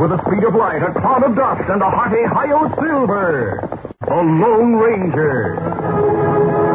with the speed of light, a cloud of dust, and a hearty Hi-Yo Silver, the Lone Ranger.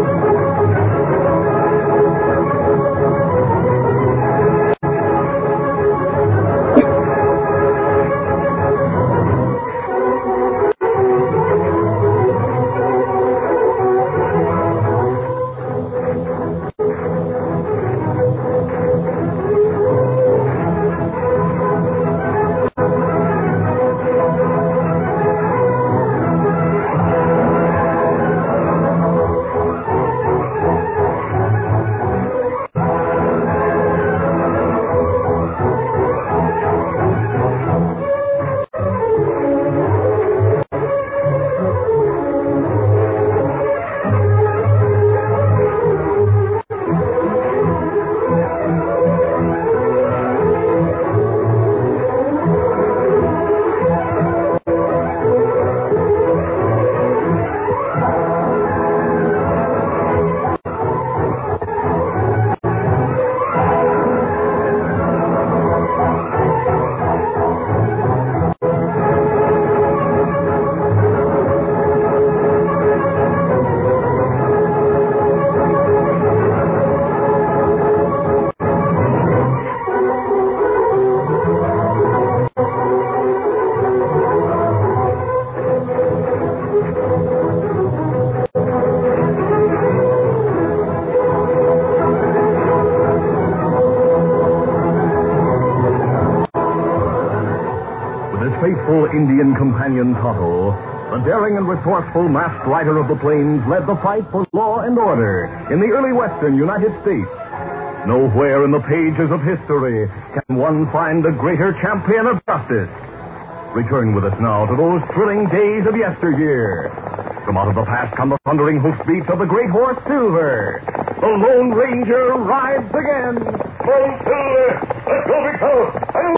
Faithful Indian companion Tonto, the daring and resourceful masked rider of the plains, led the fight for law and order in the early western United States. Nowhere in the pages of history can one find a greater champion of justice. Return with us now to those thrilling days of yesteryear. From out of the past come the thundering hoofbeats of the great horse Silver. The Lone Ranger rides again. Oh, Silver! Let's go, big fellow!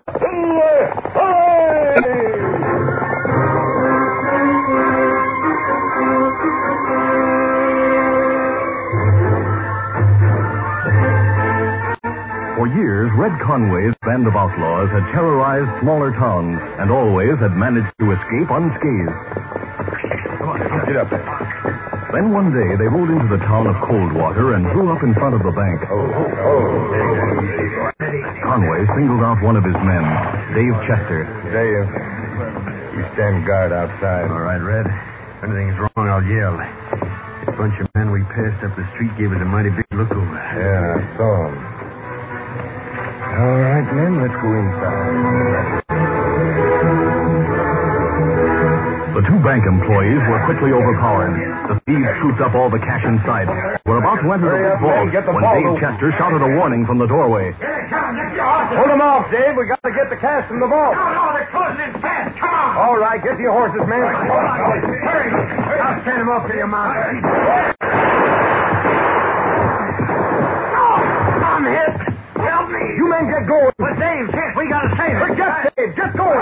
Silver! For years, Red Conway's band of outlaws had terrorized smaller towns and always had managed to escape unscathed. Come on, get up there. Then one day, they rode into the town of Coldwater and drew up in front of the bank. Conway singled out one of his men, Dave Chester. Dave, you stand guard outside. All right, Red. If anything's wrong, I'll yell. The bunch of men we passed up the street gave us a mighty big look over. Yeah, I saw him. All right, men, let's go inside. The two bank employees were quickly overpowered. The thieves trooped up all the cash inside. Were about to enter the big vault when Dave Chester shouted a warning from the doorway. Hold them off, Dave. We got to get the cash from the vault. No, they're closing in fast. Come on. All right, get to your horses, men. Hurry. I'll stand them up to your mount. I'm hit. Help me. You men get going. With Dave, yes, we got to save him. Forget Dave. Get going.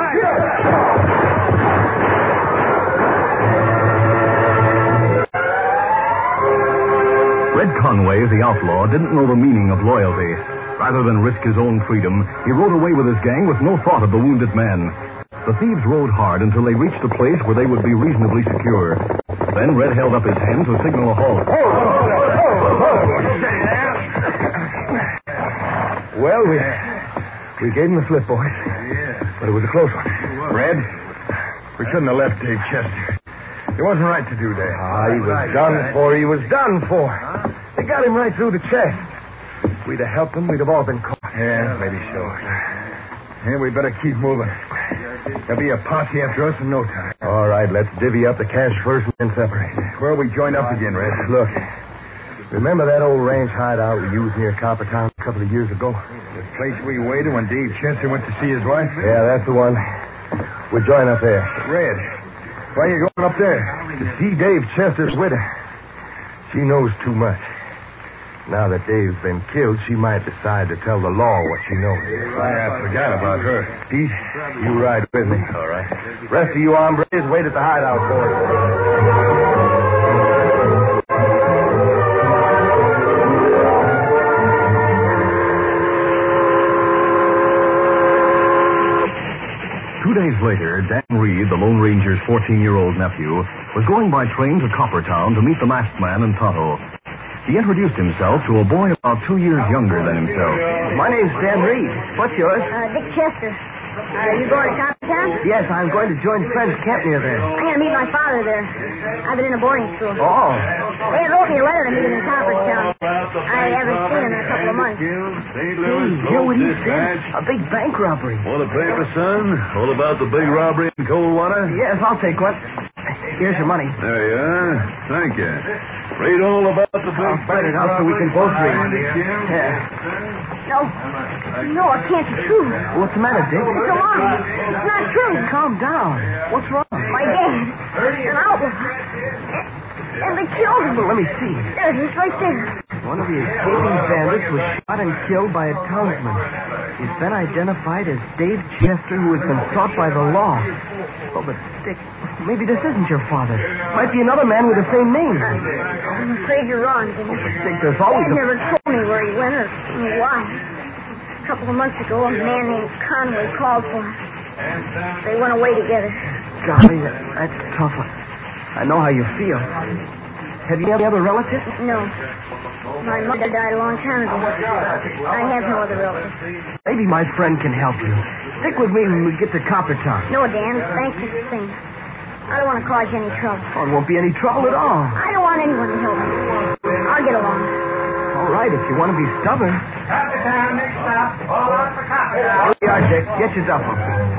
Red Conway, the outlaw, didn't know the meaning of loyalty. Rather than risk his own freedom, he rode away with his gang with no thought of the wounded man. The thieves rode hard until they reached a place where they would be reasonably secure. Then Red held up his hand to signal a halt. Well, we gave him the slip, boys. Yeah. But it was a close one. Red, we shouldn't have left Dave Chester. It wasn't right to do that. He was done for. He was done for. They got him right through the chest. If we'd have helped him, we'd have all been caught. Yeah, maybe so. Yeah, we better keep moving. There'll be a posse after us in no time. All right, let's divvy up the cash first and then separate. Where we joined up again, Red? Look, remember that old ranch hideout we used near Coppertown a couple of years ago? The place we waited when Dave Chester went to see his wife? Yeah, that's the one. We'll join up there. Red, why are you going up there? To see Dave Chester's widow. She knows too much. Now that Dave's been killed, she might decide to tell the law what she knows. I forgot about her. Pete, you ride with me. All right. Rest of you hombres, wait at the hideout for us. later, Dan Reed, the Lone Ranger's 14-year-old nephew, was going by train to Coppertown to meet the masked man and Tonto. He introduced himself to a boy about 2 years younger than himself. My name's Dan Reed. What's yours? Dick Chester. Are you going to Coppertown? Yes, I'm going to join friends camp near there. I'm going to meet my father there. I've been in a boarding school. Oh. They had wrote me a letter to meet him in Coppertown. I haven't seen him in a couple of months. Hey, hear what he said? A big bank robbery. Want a paper, son? All about the big robbery in Coldwater? Yes, I'll take one. Here's your money. There you are. Thank you. Read all about the big I'll spread it out so we can both read. Yeah. No, it can't be true. What's the matter, Dick? It's a lie. It's not true. Calm down. What's wrong? My dad, an outlaw. And they killed him. Well, let me see. There, he's right there. One of the escaping bandits was shot and killed by a townsman. He's been identified as Dave Chester, who has been sought by the law. Oh, but Dick, maybe this isn't your father. Might be another man with the same name. I'm afraid you're wrong, Jimmy. Dick, there's always Dad never told me where he went or why. A couple of months ago, a man named Conway called for him. They went away together. Golly, that's tough. I know how you feel. Have you any other relatives? No. My mother died a long time ago. I have no other relatives. Maybe my friend can help you. Stick with me when we get to Coppertown. No, Dan. Thanks for the thing. I don't want to cause you any trouble. Oh, it won't be any trouble at all. I don't want anyone to help me. I'll get along. All right, if you want to be stubborn. Coppertown, next stop. All out for Coppertown. Here you are, Dick. Get your duffel.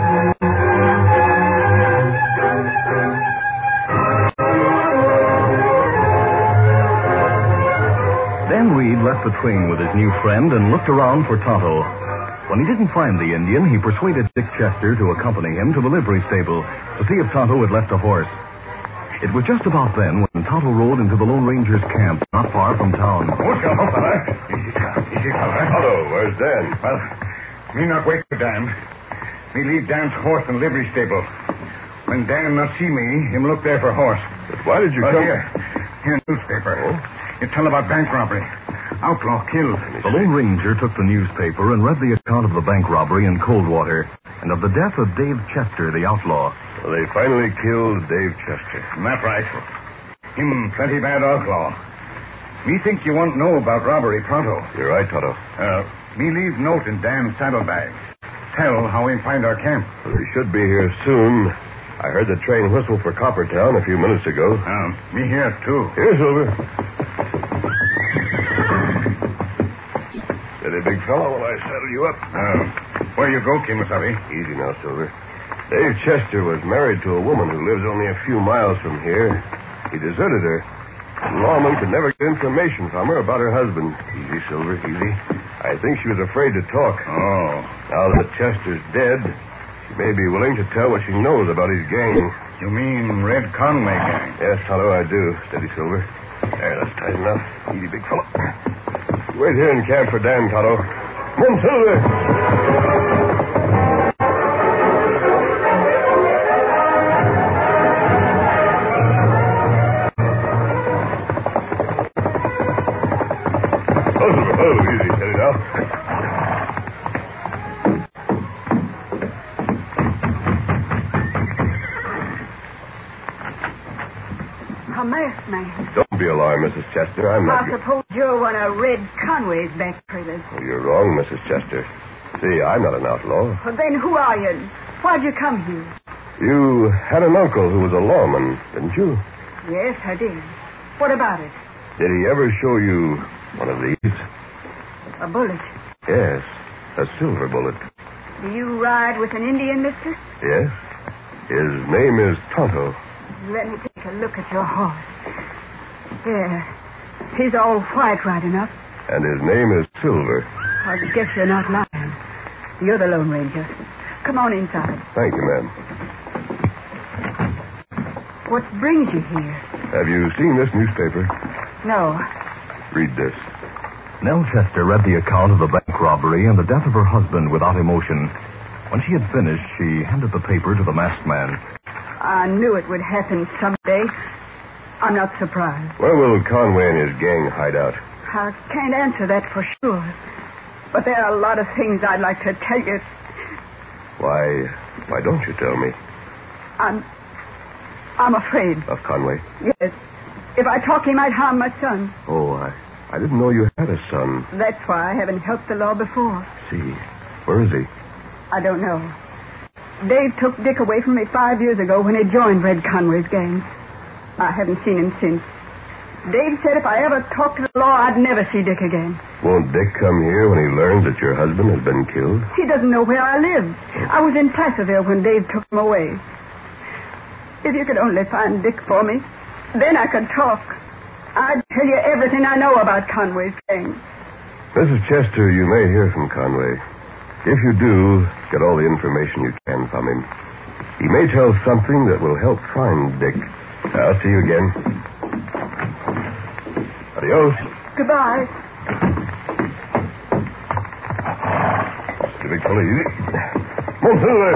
Dan Reed left the train with his new friend and looked around for Tonto. When he didn't find the Indian, he persuaded Dick Chester to accompany him to the livery stable to see if Tonto had left a horse. It was just about then when Tonto rode into the Lone Ranger's camp not far from town. What's your hope, fella? Easy, fella. Hello, where's Dan? Well, me not wait for Dan. Me leave Dan's horse in livery stable. When Dan not see me, him look there for horse. But why did you come? Here, newspaper. It tell about bank robbery. Outlaw killed. The Lone Ranger took the newspaper and read the account of the bank robbery in Coldwater and of the death of Dave Chester, the outlaw. Well, they finally killed Dave Chester. That right. Him plenty bad outlaw. Me think you won't know about robbery pronto. You're right, Tonto. Me leave note in Dan's saddlebag. Tell how we find our camp. Well, we should be here soon. I heard the train whistle for Coppertown a few minutes ago. Me here, too. Here, Silver. Steady, big fellow, while I saddle you up. Where you go, Kimasabi? Easy now, Silver. Dave Chester was married to a woman who lives only a few miles from here. He deserted her. The lawman could never get information from her about her husband. Easy, Silver, easy. I think she was afraid to talk. Oh. Now that Chester's dead, she may be willing to tell what she knows about his gang. You mean Red Conway gang? Yes, Tonto, I do. Steady, Silver. There, that's tight enough. Easy, big fellow. Wait here in camp for Dan, Tonto. Come on, Silver. Oh, easy, steady now. A masked man. Don't be alarmed, Mrs. Chester. I'm not... I suppose you're one of Red Conway's back trailers. Oh, you're wrong, Mrs. Chester. See, I'm not an outlaw. Well, then who are you? Why'd you come here? You had an uncle who was a lawman, didn't you? Yes, I did. What about it? Did he ever show you one of these? A bullet. Yes, a silver bullet. Do you ride with an Indian, mister? Yes. His name is Tonto. Let me take a look at your horse. There. He's all white right enough. And his name is Silver. I guess you're not lying. You're the Lone Ranger. Come on inside. Thank you, ma'am. What brings you here? Have you seen this newspaper? No. Read this. Nell Chester read the account of the bank robbery and the death of her husband without emotion. When she had finished, she handed the paper to the masked man. I knew it would happen someday. I'm not surprised. Where will Conway and his gang hide out? I can't answer that for sure. But there are a lot of things I'd like to tell you. Why don't you tell me? I'm afraid. Of Conway? Yes. If I talk, he might harm my son. Oh, I didn't know you had a son. That's why I haven't helped the law before. See. Where is he? I don't know. Dave took Dick away from me 5 years ago when he joined Red Conway's gang. I haven't seen him since. Dave said if I ever talked to the law, I'd never see Dick again. Won't Dick come here when he learns that your husband has been killed? He doesn't know where I live. I was in Placerville when Dave took him away. If you could only find Dick for me, then I could talk. I'd tell you everything I know about Conway's gang. Mrs. Chester, you may hear from Conway. If you do, get all the information you can from him. He may tell something that will help find Dick. I'll see you again. Adios. Goodbye. Civic police. Monsieur.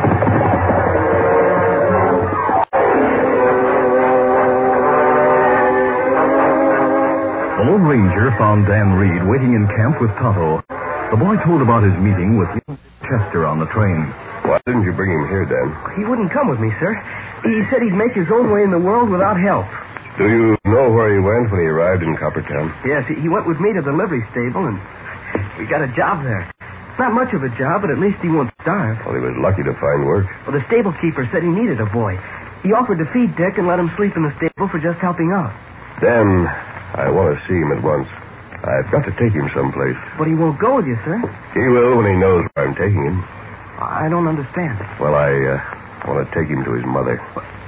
The Lone Ranger found Dan Reed waiting in camp with Tonto. The boy told about his meeting with Chester on the train. Why didn't you bring him here, Dan? He wouldn't come with me, sir. He said he'd make his own way in the world without help. Do you know where he went when he arrived in Coppertown? Yes, he went with me to the livery stable, and we got a job there. Not much of a job, but at least he won't starve. Well, he was lucky to find work. Well, the stable keeper said he needed a boy. He offered to feed Dick and let him sleep in the stable for just helping out. Dan, I want to see him at once. I've got to take him someplace. But he won't go with you, sir. He will when he knows where I'm taking him. I don't understand. Well, I want to take him to his mother.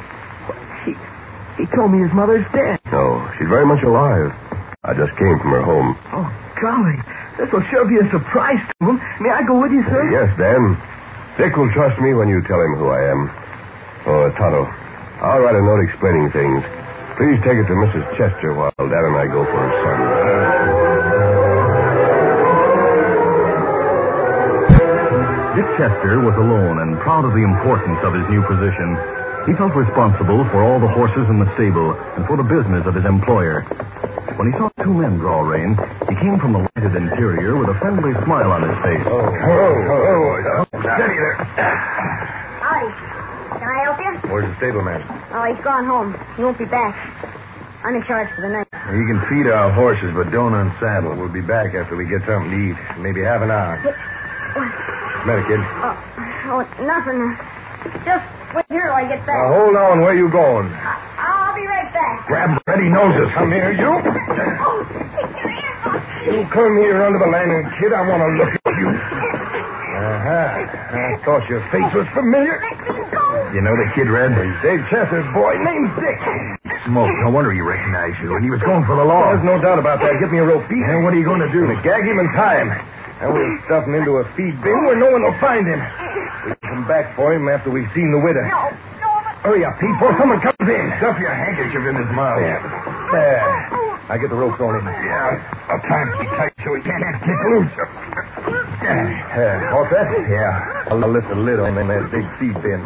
He told me his mother's dead. No, she's very much alive. I just came from her home. Oh, golly. This will sure be a surprise to him. May I go with you, sir? Yes, Dan. Dick will trust me when you tell him who I am. Oh, Tonto, I'll write a note explaining things. Please take it to Mrs. Chester while Dad and I go for her son. Dick Chester was alone and proud of the importance of his new position. He felt responsible for all the horses in the stable and for the business of his employer. When he saw two men draw rein, he came from the lighted interior with a friendly smile on his face. Hello. Steady there. Howdy. Can I help you? Where's the stableman? Oh, he's gone home. He won't be back. I'm in charge for the night. You can feed our horses, but don't unsaddle. We'll be back after we get something to eat. Maybe half an hour. What's the matter, kid? Oh, nothing. Just wait here till I get back. Hold on. Where you going? I'll be right back. Grab Freddy Noses. Come here, you. Oh, take your hands off. You come here under the lantern, kid. I want to look at you. I thought your face was familiar. Let me go. You know the kid, Red? He's Dave Chester's boy named Dick. Smoke. No wonder he recognized you. And he was going for the law. There's no doubt about that. Get me a rope, Pete. And what are you going to do? Gag him and tie him. And we'll stuff him into a feed bin where no one will find him. We'll come back for him after we've seen the widow. No. Hurry up, Pete, before someone comes in. Stuff your handkerchief in his mouth. Yeah. There. I get the rope on him. Yeah. I'll tie him pretty tight so he can't kick loose. All set? Yeah. I'll lift the lid on that big feed bin.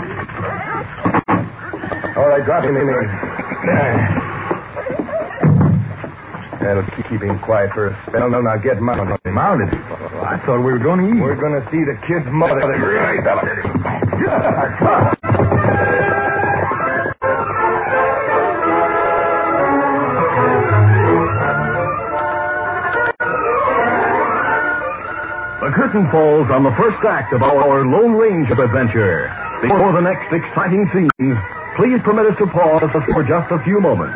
All right, drop him in there. That'll keep him quiet for a spell. Now get mounted. Mounted? Well, I thought we were going to eat. We're going to see the kid's mother. Right, fella. Come on. The curtain falls on the first act of our Lone Ranger adventure. Before the next exciting scenes, please permit us to pause for just a few moments.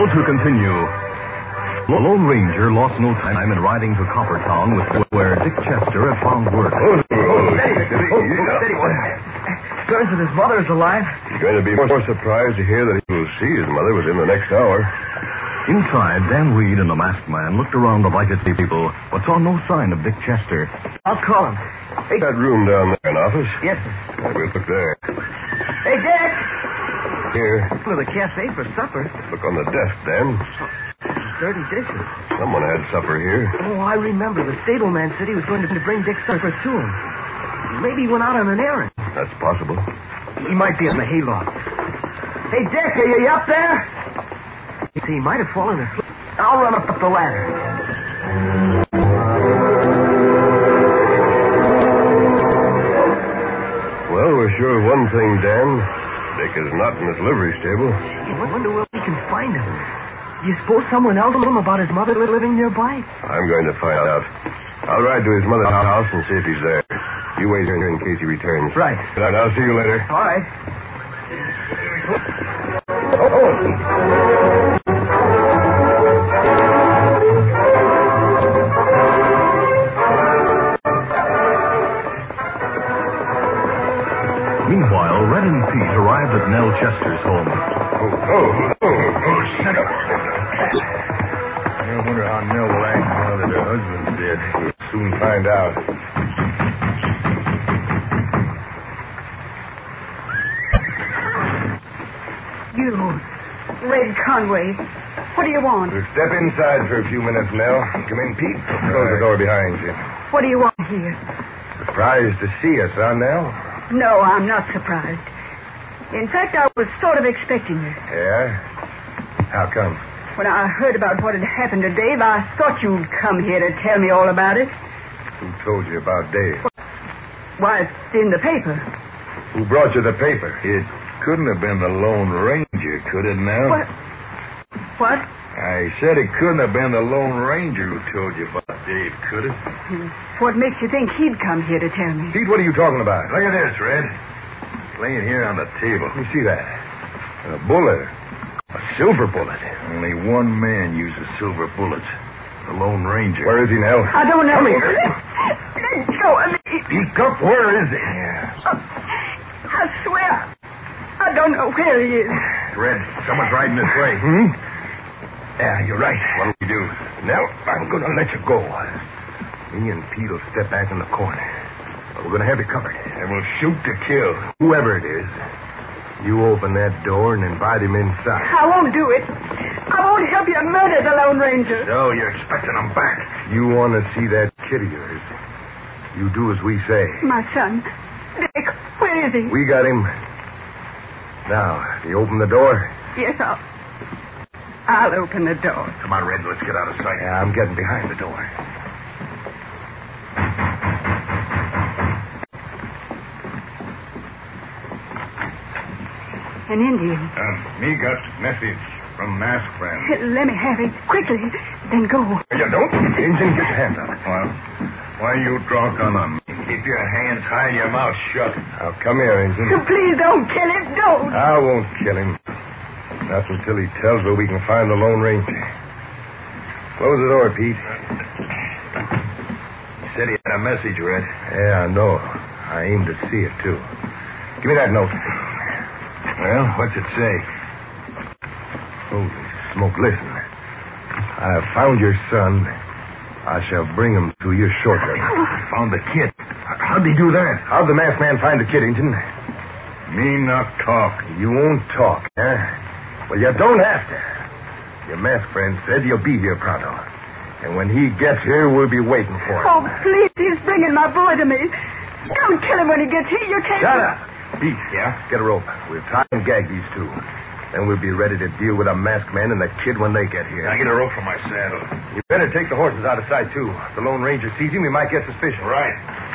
to continue. The Lone Ranger lost no time in riding to Coppertown where Dick Chester had found word. Turns that his mother is alive. He's going to be more surprised to hear that he will see his mother within the next hour. Inside, Dan Reed and the masked man looked around the Vitus people, but saw no sign of Dick Chester. I'll call him. Hey, that room down there in office? Yes, sir. We'll look there. Hey, Dick! Here. To the cafe for supper. Look on the desk, Dan. Dirty dishes. Someone had supper here. Oh, I remember. The stableman said he was going to bring Dick's supper to him. Maybe he went out on an errand. That's possible. He might be in the hayloft. Hey, Dick, are you up there? See, he might have fallen asleep. I'll run up the ladder. Well, we're sure of one thing, Dan. Dick is not in his livery stable. I wonder where we can find him. Do you suppose someone else told him about his mother living nearby? I'm going to find out. I'll ride to his mother's house and see if he's there. You wait here in case he returns. Right. And I'll see you later. All right. Meanwhile, Red and Pete arrived at Nell Chester's home. Shut up. I wonder how Nell will act now that her husband's dead. We'll soon find out. You, Red Conway. What do you want? We'll step inside for a few minutes, Nell. Come in, Pete. Close the door behind you. What do you want here? Surprised to see us, huh, Nell? No, I'm not surprised. In fact, I was sort of expecting you. Yeah? How come? When I heard about what had happened to Dave, I thought you'd come here to tell me all about it. Who told you about Dave? Why, it's in the paper. Who brought you the paper? It couldn't have been the Lone Ranger, could it, Nell? What? I said it couldn't have been the Lone Ranger who told you about Dave, could it? What makes you think he'd come here to tell me? Pete, what are you talking about? Look at this, Red. It's laying here on the table. Let me see that. A bullet. A silver bullet. Only one man uses silver bullets. The Lone Ranger. Where is he, Nell? I don't know. Come here. Let go of me. Speak up. Where is he? I swear, I don't know where he is. Red, someone's riding this way. Yeah, you're right. What'll we do? Nell, I'm going to let you go. Me and Pete will step back in the corner. But we're going to have you covered. And we'll shoot to kill. Whoever it is. You open that door and invite him inside. I won't do it. I won't help you murder the Lone Ranger. So you're expecting him back. You want to see that kid of yours. You do as we say. My son. Dick, where is he? We got him. Now, do you open the door? Yes, I'll open the door. Come on, Red, let's get out of sight. Yeah, I'm getting behind the door. An Indian. Me got message from masked friend. Let me have it. Quickly. Then go. You don't. Injun, get your hands up. Well, why you draw a gun on me? Keep your hands high and your mouth shut. Now, come here, Injun. Please don't kill him. Don't. I won't kill him. Not until he tells where we can find the Lone Ranger. Close the door, Pete. He said he had a message, Red. Yeah, I know. I aim to see it, too. Give me that note. Well, what's it say? Holy smoke, listen. I have found your son. I shall bring him to you shortly. Found the kid. How'd he do that? How'd the masked man find the kid, Injun? Me not talk. You won't talk, huh? Well, you don't have to. Your masked friend said you'll be here pronto. And when he gets here, we'll be waiting for him. Oh, please, he's bringing my boy to me. Don't kill him when he gets here. You can't... Shut up. Pete, yeah? Get a rope. We'll tie and gag these two. Then we'll be ready to deal with a masked man and the kid when they get here. Now get a rope from my saddle. You better take the horses out of sight, too. If the Lone Ranger sees him, he might get suspicion. Right.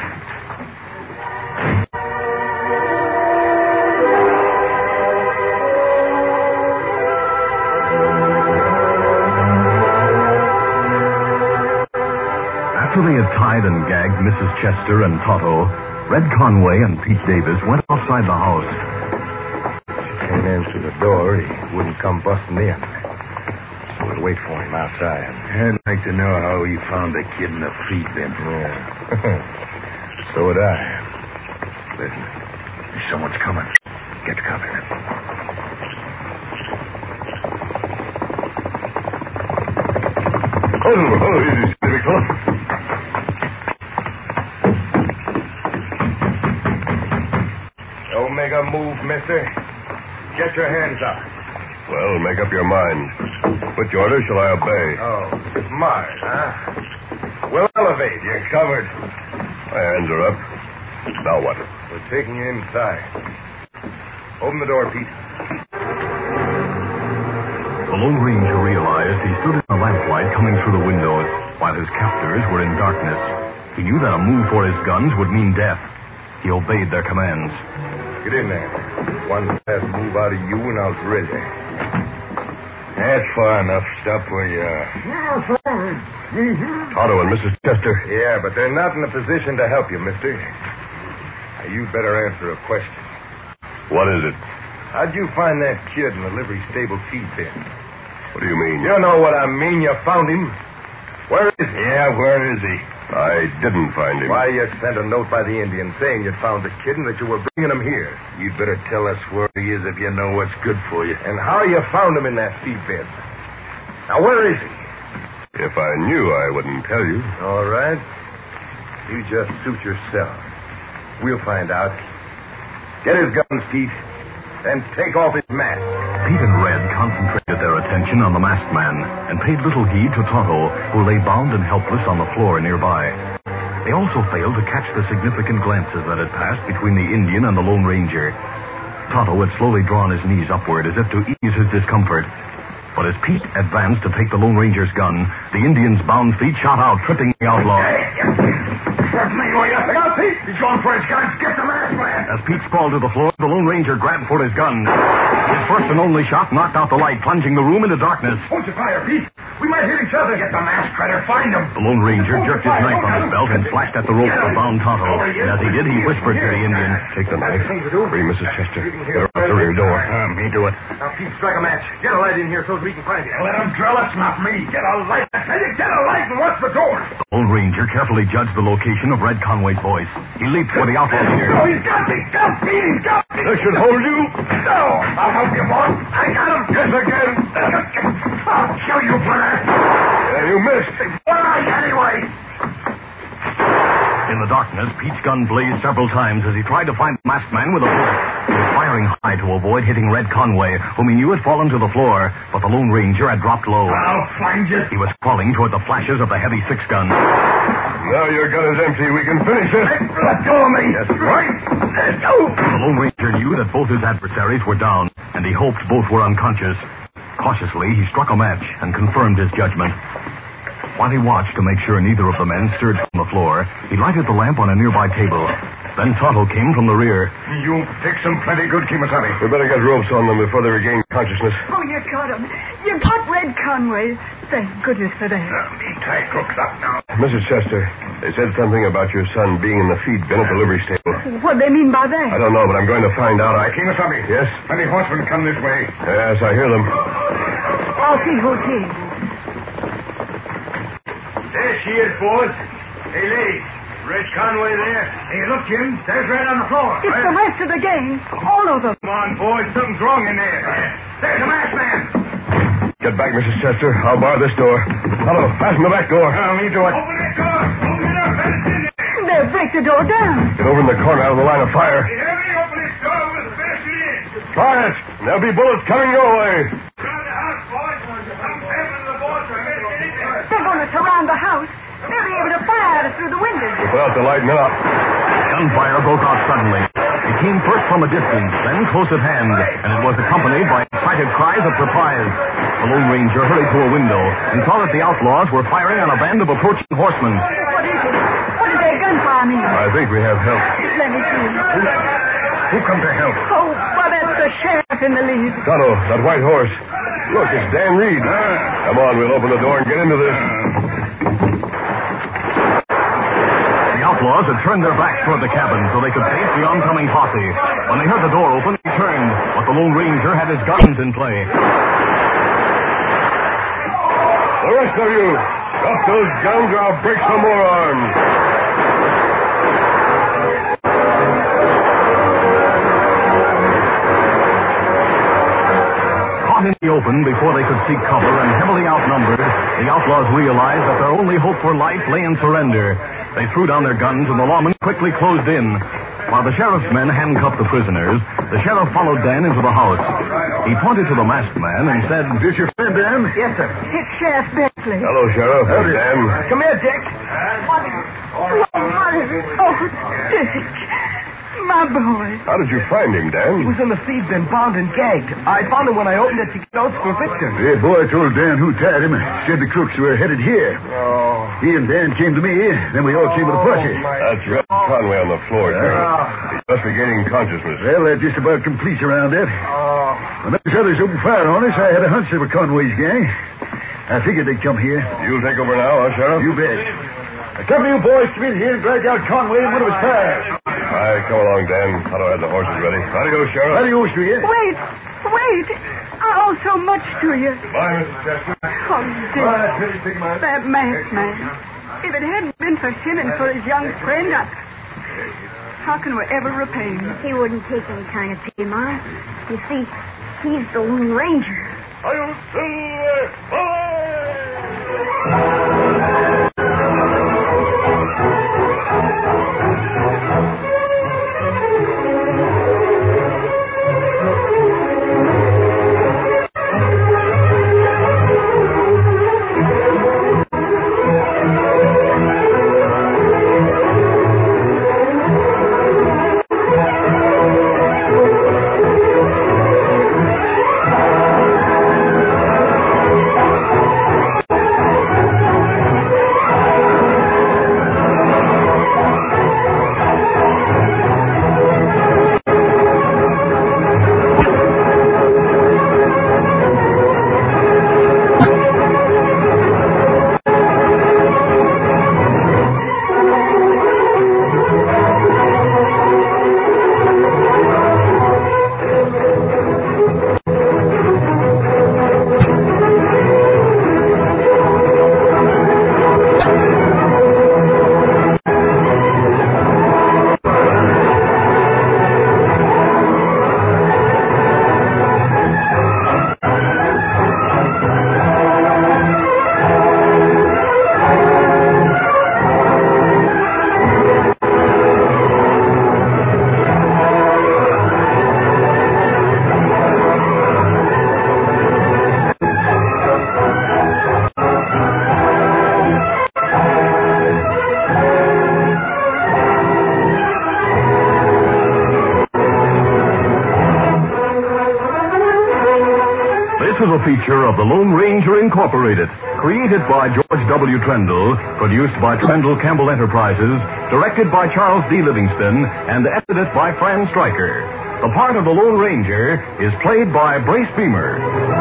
After they had tied and gagged Mrs. Chester and Toto, Red Conway and Pete Davis went outside the house. Can't answer the door. He wouldn't come busting in. We'll wait for him outside. I'd like to know how he found the kid in the feed bin. Yeah. So would I. Listen, someone's coming. Get covered. Easy, steady, fella. Don't make a move, mister. Get your hands up. Well, make up your mind. Which order shall I obey? Oh, smart, huh? We'll elevate. You're covered. My hands are up. Now what? We're taking you inside. Open the door, Pete. The Lone Ranger realized he stood in the lamplight coming through the windows while his captors were in darkness. He knew that a move for his guns would mean death. He obeyed their commands. Get in there. One fast move out of you and I'll drill you. That's far enough. Stop where you are. Tonto and Mrs. Chester. Yeah, but they're not in a position to help you, mister. Now, you'd better answer a question. What is it? How'd you find that kid in the livery stable feed bin? What do you mean? You know what I mean. You found him. Where is he? Yeah, where is he? I didn't find him. Why, you sent a note by the Indian saying you'd found the kid and that you were bringing him here. You'd better tell us where he is if you know what's good for you. And how you found him in that feed bin. Now, where is he? If I knew, I wouldn't tell you. All right. You just suit yourself. We'll find out. Get his guns, Pete, and take off his mask. Pete and Red concentrated their attention on the masked man and paid little heed to Tonto, who lay bound and helpless on the floor nearby. They also failed to catch the significant glances that had passed between the Indian and the Lone Ranger. Tonto had slowly drawn his knees upward as if to ease his discomfort. But as Pete advanced to take the Lone Ranger's gun, the Indian's bound feet shot out, tripping the outlaw. Look out, Pete! He's going for his guns. Get the masked man! As Pete sprawled to the floor, the Lone Ranger grabbed for his gun. His first and only shot knocked out the light, plunging the room into darkness. Won't you fire, Pete? We might hit each other. Get the masked critter. Find him. The Lone Ranger jerked his knife from his belt and slashed at the rope that bound Tonto. And as he did, he whispered to the Indian, Take the knife. Free Mrs. Chester. Get her out the rear door. Me do it. Now, Pete, strike a match. Get a light in here so we can find you. Let him drill us, not me. Get a light. I tell you, get a light and watch the door. The Lone Ranger carefully judged the location of Red Conway's voice. He leaped for the outlaw leader. Oh, he's got me. Got Pete. He's got me. This should hold you. No. I'll help you, boy. I got him. Yes, again. I'll kill you for that. Yeah, you missed. Why, anyway? In the darkness, Pete's gun blazed several times as he tried to find the masked man with a bullet. He was firing high to avoid hitting Red Conway, whom he knew had fallen to the floor, but the Lone Ranger had dropped low. I'll find you. He was crawling toward the flashes of the heavy six-gun. Now your gun is empty. We can finish this. Let go of me. That's right. Let go. The Lone Ranger knew that both his adversaries were down, and he hoped both were unconscious. Cautiously, he struck a match and confirmed his judgment. While he watched to make sure neither of the men stirred from the floor, he lighted the lamp on a nearby table. Then Tonto came from the rear. You fix them plenty good, Kimasabi. We better get ropes on them before they regain consciousness. Oh, you got him. You got Red Conway. Thank goodness for that. Me tie crooks up now. Mrs. Chester, they said something about your son being in the feed bin at the livery stable. What do they mean by that? I don't know, but I'm going to find out. Kimasabi. Yes? Many horsemen come this way. Yes, I hear them. Okay. There she is, boys. Hey, lady. Red Conway there. Hey, look, Jim. There's Red on the floor. It's the rest of the gang. All of them. Come on, boys. Something's wrong in there. There's a masked man. Get back, Mrs. Chester. I'll bar this door. Hello, fasten the back door. Me do it. Open that door. Open it up. Let us in there. They'll break the door down. Get over in the corner out of the line of fire. Hey, help me open this door. We'll finish it in. Try it. There'll be bullets coming your way. Around the house, boys. Some family of the boys are headed in there. They're going to surround the house. They'll be able to fire at us through the windows. Put out the light now. Gunfire broke out suddenly. It came first from a distance, then close at hand, and it was accompanied by excited cries of surprise. The Lone Ranger hurried to a window and saw that the outlaws were firing on a band of approaching horsemen. What is it? What did their gunfire mean? I think we have help. Let me see. Who come to help? Oh, well, that's the sheriff in the lead. Tonto, that white horse. Look, it's Dan Reed. Come on, we'll open the door and get into this. The outlaws had turned their backs toward the cabin so they could face the oncoming posse. When they heard the door open, they turned, but the Lone Ranger had his guns in play. The rest of you, drop those guns or I'll break some more arms. In the open before they could seek cover and heavily outnumbered, the outlaws realized that their only hope for life lay in surrender. They threw down their guns and the lawmen quickly closed in. While the sheriff's men handcuffed the prisoners, the sheriff followed Dan into the house. He pointed to the masked man and said, This your friend, Dan? Yes, sir. It's Sheriff Beckley. Hello, Sheriff. Howdy. Dan. Come here, Dick. Oh, Dick. My boy. How did you find him, Dan? He was in the feed bin, bound and gagged. I found him when I opened it to get notes for Victor. The boy told Dan who tied him. Said the crooks were headed here. Oh. He and Dan came to me. Then we all came with a posse. That's Red Conway on the floor, Sheriff. He must be gaining consciousness. Well, that just about completes around that. Oh. When those others opened fire on us, I had a hunch they were Conway's gang. I figured they'd come here. You'll take over now, huh, Sheriff? You bet. A couple of you boys come in here and drag out Conway in one of his cars. All right, come along, Dan. How do I have the horses ready? Adios, Sheriff. Adios to you. Wait. I owe so much to you. Goodbye, Mrs. Chester. Oh, Dick. That masked man. If it hadn't been for him and for his young friend, how can we ever repay him? He wouldn't take any kind of pity, Ma. You see, he's the Lone Ranger. Adios, Silver. This is a feature of the Lone Ranger Incorporated, created by George W. Trendle, produced by Trendle Campbell Enterprises, directed by Charles D. Livingston, and edited by Fran Stryker. The part of the Lone Ranger is played by Brace Beamer.